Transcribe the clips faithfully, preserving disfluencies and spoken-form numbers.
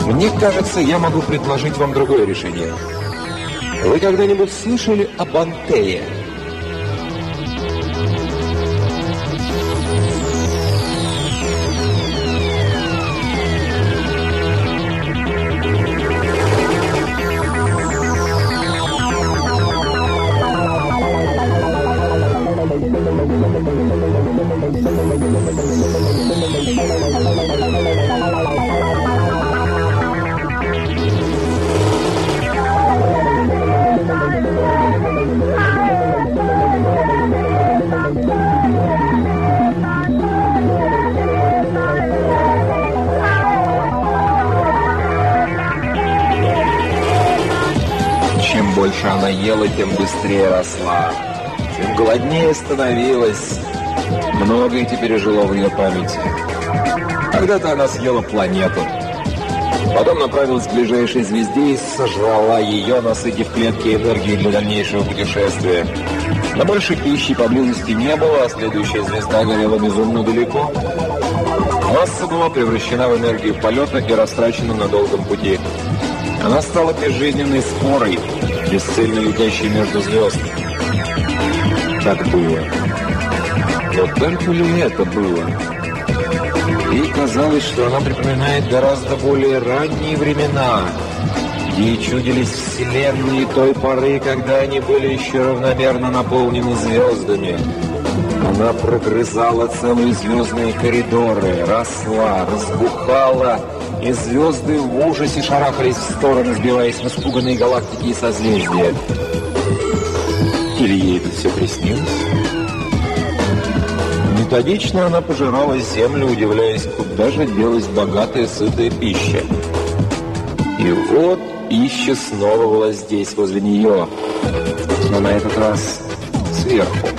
Мне кажется, я могу предложить вам другое решение. Вы когда-нибудь слышали об Антее? Чем больше она ела, тем быстрее росла, тем голоднее становилась. Многое теперь жило в ее памяти. Когда-то она съела планету, потом направилась к ближайшей звезде и сожрала ее, насытив клетки энергией для дальнейшего путешествия. Но больше пищи поблизости не было, а следующая звезда горела безумно далеко. Масса была превращена в энергию полета и растрачена на долгом пути. Она стала безжизненной спорой, бесцельно летящей между звезд. Так было. Но только ли это было? Ей казалось, что она припоминает гораздо более ранние времена. Ей чудились вселенные той поры, когда они были еще равномерно наполнены звездами. Она прогрызала целые звездные коридоры, росла, разбухала, и звезды в ужасе шарахались в стороны, сбиваясь в испуганные галактики и созвездия. Или ей это все приснилось? Методично она пожирала землю, удивляясь, куда же делась богатая, сытая пища. И вот пища снова была здесь, возле нее, но на этот раз сверху.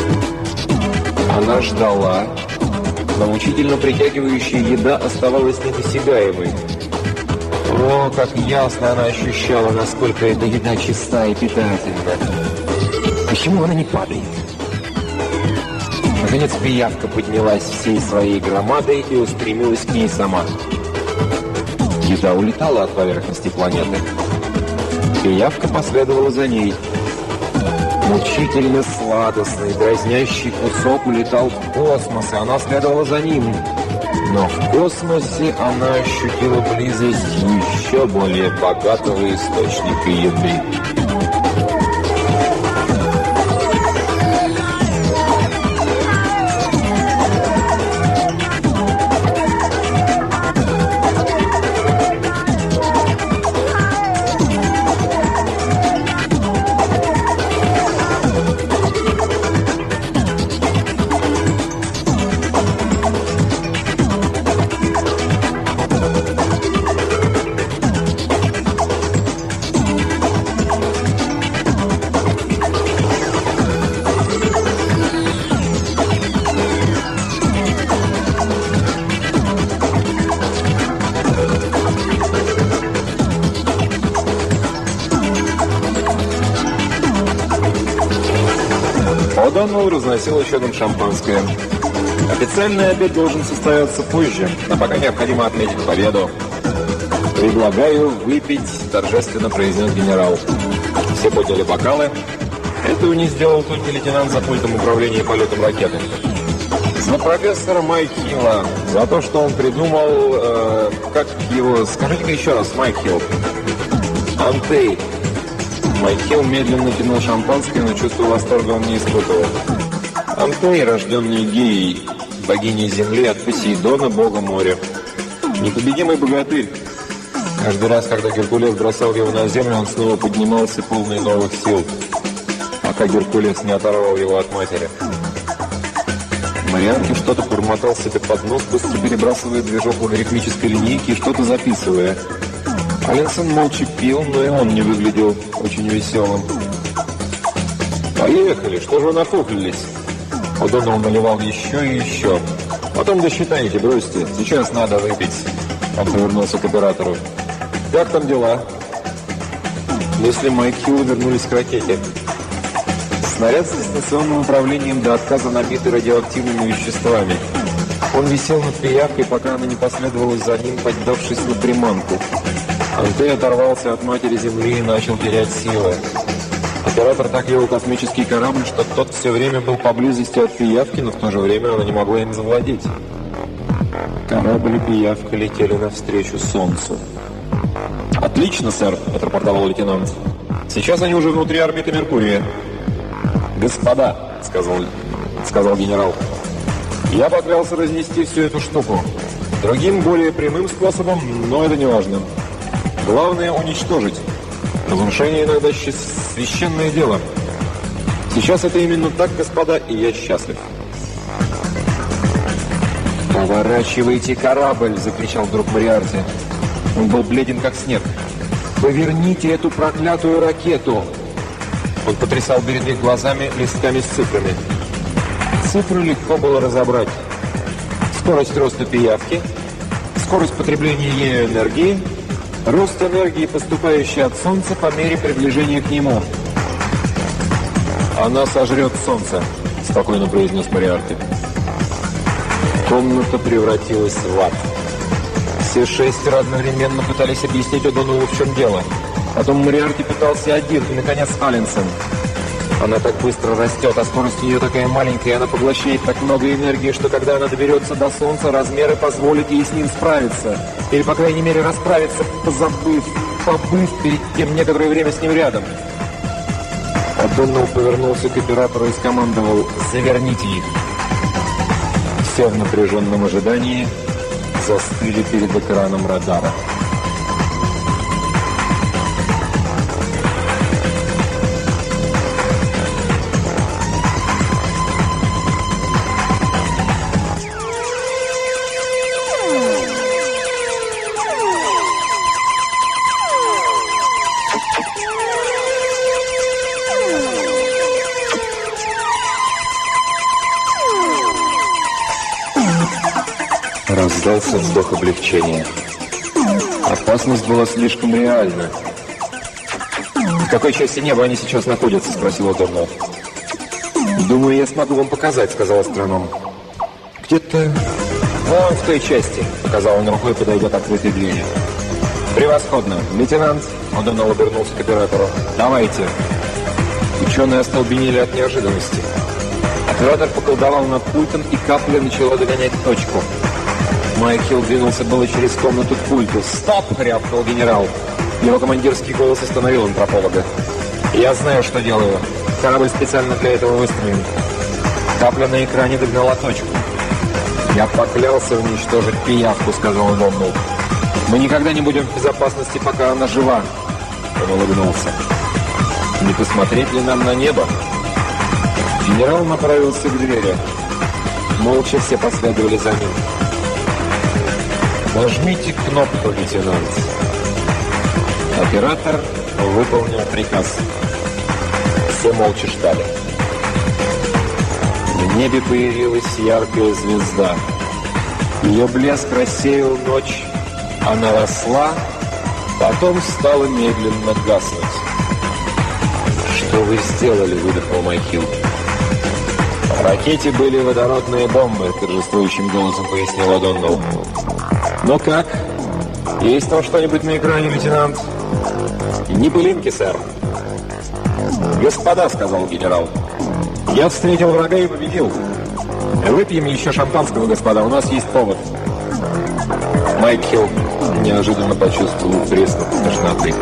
Она ждала, но мучительно притягивающая еда оставалась недосягаемой. О, как ясно она ощущала, насколько эта еда чиста и питательна. Почему она не падает? Наконец пиявка поднялась всей своей громадой и устремилась к ней сама. Еда улетала от поверхности планеты. Пиявка последовала за ней. Мучительно сладостный, дразнящий кусок улетал в космос, и она следовала за ним. Но в космосе она ощутила близость еще более богатого источника еды. О'Доннелл разносил счетом шампанское. Официальный обед должен состояться позже, а пока необходимо отметить победу. «Предлагаю выпить», — торжественно произнес генерал. Все подняли бокалы. Этого не сделал только лейтенант за пультом управления полетом ракеты. За профессора Майк Хилла, за то, что он придумал, э, как его, скажите-ка еще раз, Майк Хилл. Антей. Майк Хилл медленно тянул шампанское, но чувство восторга он не испытывал. Антей, рожденный Геей, богиней земли от Посейдона, бога моря. Непобедимый богатырь. Каждый раз, когда Геркулес бросал его на землю, он снова поднимался, полный новых сил, пока Геркулес не оторвал его от матери. Мариарти что-то бормотал себе под нос, быстро перебрасывая движок в ритмической линейке и что-то записывая. Алинсон молча пил, но и он не выглядел очень веселым. «Поехали! Что же вы нафуфлились?» О'Доннелл наливал еще и еще. «Потом досчитайте, бросьте. Сейчас надо выпить». Он повернулся к оператору. «Как там дела?» Мысли Майк Хилла вернулись к ракете. Снаряд с дистанционным управлением до отказа набитый радиоактивными веществами. Он висел над пиявкой, пока она не последовала за ним, поддавшись на приманку. Антей оторвался от матери Земли и начал терять силы. Оператор так вел космический корабль, что тот все время был поблизости от пиявки, но в то же время она не могла им завладеть. Корабль и пиявка летели навстречу Солнцу. «Отлично, сэр», — отрапортовал лейтенант. «Сейчас они уже внутри орбиты Меркурия». «Господа», — сказал, сказал генерал, — «я поклялся разнести всю эту штуку. Другим, более прямым способом, но это не важно. Главное — уничтожить. Разрушение иногда священное дело. Сейчас это именно так, господа, и я счастлив». «Поворачивайте корабль!» — закричал вдруг Мориарти. Он был бледен, как снег. «Поверните эту проклятую ракету!» Он потрясал перед их глазами листками с цифрами. Цифры легко было разобрать. Скорость роста пиявки, скорость потребления ею энергии, рост энергии, поступающей от Солнца по мере приближения к нему. «Она сожрет Солнце», — спокойно произнес Мориарти. Комната превратилась в ад. Все шестеро одновременно пытались объяснить О'Доннеллу, в чем дело. Потом Мориарти пытался один, и, наконец, Алленсон. Она так быстро растет, а скорость у нее такая маленькая, и она поглощает так много энергии, что когда она доберется до Солнца, размеры позволят ей с ним справиться. Или, по крайней мере, расправиться, позабыв, побыв перед тем некоторое время с ним рядом. О'Доннелл повернулся к оператору и скомандовал: «Заверните их». Все в напряженном ожидании застыли перед экраном радара. Раздался вздох облегчения. Опасность была слишком реальна. «В какой части неба они сейчас находятся?» — спросил О'Доннелл. «Думаю, я смогу вам показать», — сказал астроном. «Где-то вон в той части», — показал он рукой, подойдя к открытой двери. «Превосходно! Лейтенант!» — О'Доннелл обернулся к оператору. «Давайте!» Ученые остолбенели от неожиданности. Оператор поколдовал над пультом, и капля начала догонять точку. Майк Хилл двинулся было через комнату к пульту. «Стоп!» — рявкнул генерал. Его командирский голос остановил антрополога. «Я знаю, что делаю. Корабль специально для этого выстроен». Капля на экране догнала точку. «Я поклялся уничтожить пиявку», — сказал О'Доннелл. «Мы никогда не будем в безопасности, пока она жива». Он улыбнулся. «Не посмотреть ли нам на небо?» Генерал направился к двери. Молча все последовали за ним. «Нажмите кнопку, лейтенант». Оператор выполнил приказ. Все молча ждали. В небе появилась яркая звезда. Ее блеск рассеял ночь. Она росла, потом стала медленно гаснуть. «Что вы сделали?» — выдохнул Майк Хилл. «В ракете были водородные бомбы», — торжествующим голосом пояснил О'Доннелл. «Ну как? Есть там что-нибудь на экране, лейтенант?» «Не пылинки, сэр». «Господа», — сказал генерал, — «я встретил врага и победил. Выпьем еще шампанского, господа, у нас есть повод». Майк Хилл неожиданно почувствовал приступ тошноты.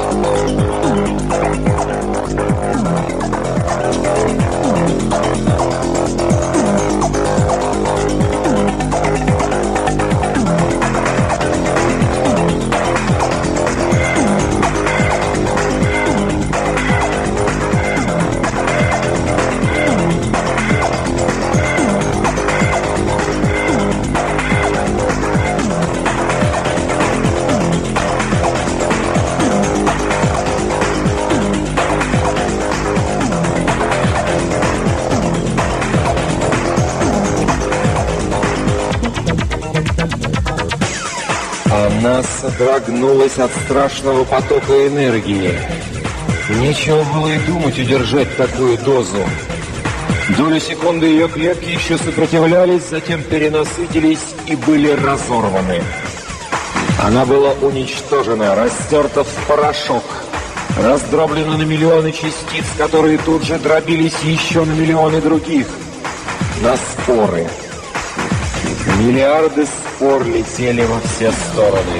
Она содрогнулась от страшного потока энергии. Нечего было и думать удержать такую дозу. Долю секунды ее клетки еще сопротивлялись, затем перенасытились и были разорваны. Она была уничтожена, растерта в порошок, раздроблена на миллионы частиц, которые тут же дробились еще на миллионы других, на споры. Миллиарды спор летели во все стороны.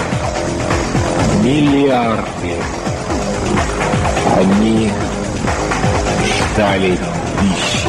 Миллиарды. Они ждали пищи.